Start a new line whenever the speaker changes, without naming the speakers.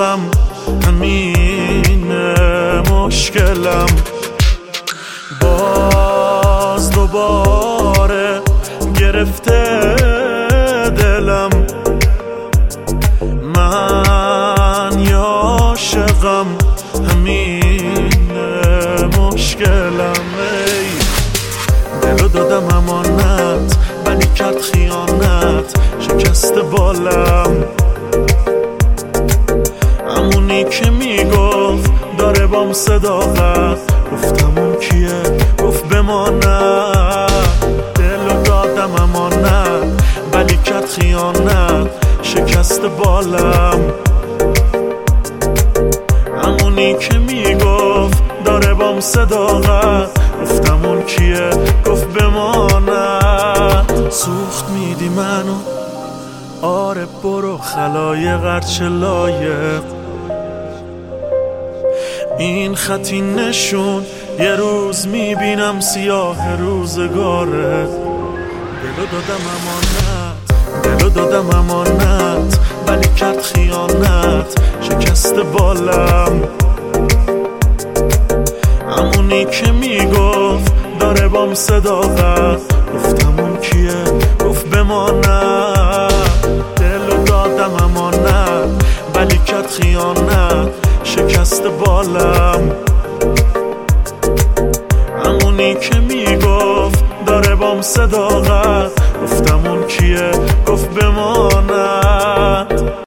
عاشقم، همینه مشکلم. باز دوباره گرفته دلم، من یا عاشقم، همینه مشکلم. دلو دادم امانت ولی کرد خیانت، شکست بالم. همونی که میگفت داره بام صداقت، گفتم اون کیه؟ گفت بماند. دلو دادم امانت ولی کرد خیانت، شکست بالم. همونی که میگفت داره بام صداقت، گفتم اون کیه؟ گفت بماند. سوخت میدی منو، آره برو خلایق هرچه لایق. این خطی نشون یه روز میبینم سیاه روزگاره. دلو دادم امانت، دلو دادم امانت ولی کرد خیانت، شکست بالم. همونی که میگفت داره بام صداقت، گفتم اون کیه؟ گفت بماند. دلو دادم امانت ولی کرد خیانت، شکست بالم. همونی که میگفت داره بام صداقت، گفتم اون کیه؟ گفت بماند.